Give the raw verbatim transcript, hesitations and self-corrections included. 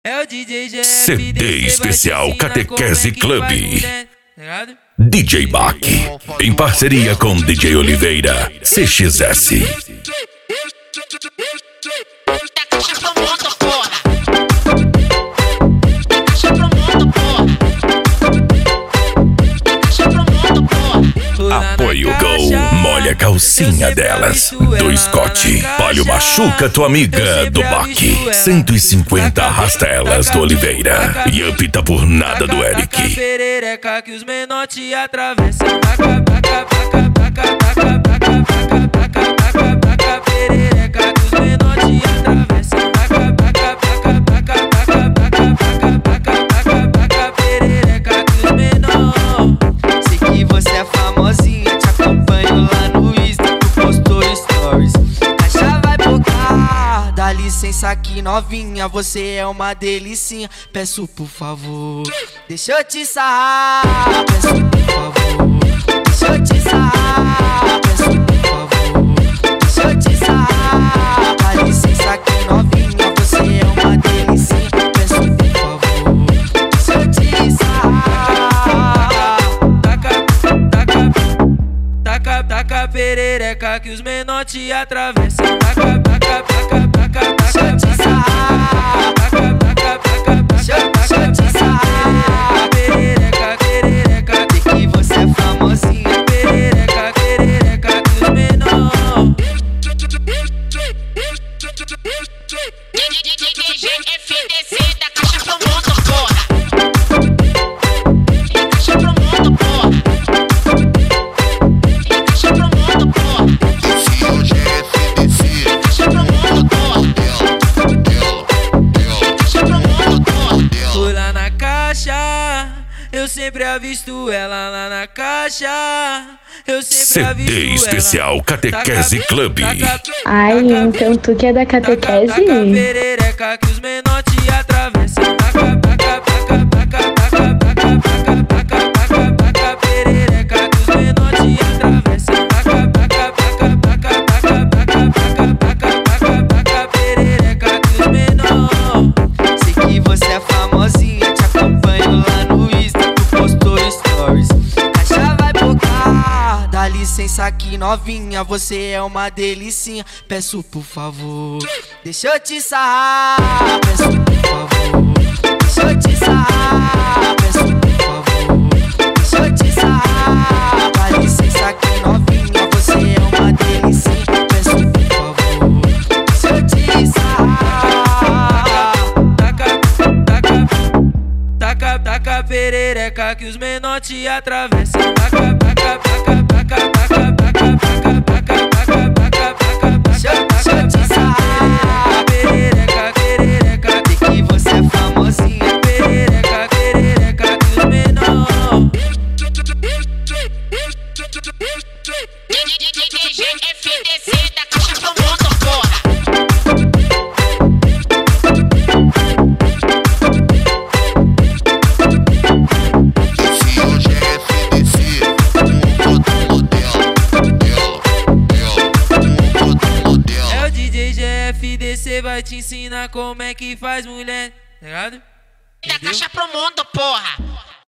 É o D J G F C D especial Catequese Club. Ligado? D J Bach, em parceria com D J Oliveira, C X S. Apoio Gol, molha a calcinha delas. Do Scott, Palio machuca tua amiga do Bach. cento e cinquenta arrasta elas do Oliveira. E apita por nada do Eric. Perereca que os menor te atravessam. Taca, taca, taca, taca, taca, taca, taca, taca, taca, taca, perereca que os menor te atravessam. Taca, taca, taca, taca, taca, taca, taca, taca, taca, taca, perereca que os menor. Sei que você é famosinha, te acompanho lá no Insta, tu postou stories. Caixa vai bocar, dá licença aqui novinha, você é uma delicinha. Peço por favor, deixa eu te sarrar. Peço por favor, deixa eu te sarrar. Peço por favor, deixa eu te sarrar. Dá licença aqui novinha, você é uma delicinha. Peço por favor, deixa eu te sarrar. Taca, taca, perereca que os menor te atravessam. Taca, taca, taca, taca, taca, taca, taca, taca, taca, taca, taca, perereca, perereca, sei que você é famosinha. perereca, perereca que os menor. D J F D C da caixa pro mundo, porra. Caixa pro mundo, porra. Caixa pro mundo, porra. Esse hoje é F D C. Caixa pro mundo, porra. Caixa pro mundo, porra. Fui lá na caixa, eu sempre avisto ela lá na caixa. Eu sempre C avisto D ela. especial Catequese Taca, Club. taca, Ai, então tu que é da taca, catequese? taca, perereca que os menor te atravessam. Taca, taca, taca, taca, taca, taca, taca, taca, taca, taca, perereca que os menor te atravessam. Taca, taca, taca, taca, taca, taca, taca, taca, taca, taca, perereca que os menor. Sei que você é famosinha, te acompanho lá no Insta, tu postou stories. Caixa vai bocar, dá licença aqui novinha, você é uma delicinha. Peço por favor, deixa eu te sarrar. Peço por favor, deixa eu te sarrar. Peço por favor, deixa eu te sarrar. Dá licença aqui novinha, você é uma delicinha. Peço por favor, deixa eu te sarrar. Taca, taca, taca, taca, perereca que os menor te atravessam. Taca, taca, taca, taca, taca, taca, taca, taca, taca, taca, taca, Deixa eu- deixa eu te sarrar. perereca, perereca, Sei que você é famosinha. perereca, perereca que os menor. D J F D C da caixa pro mundo, porra. Esse hoje é F D C. Um modelo dela, dela, dela. Um modelo dela. É o D J G F D C vai te ensinar como é que faz mulher, tá ligado? Da caixa pro mundo, porra.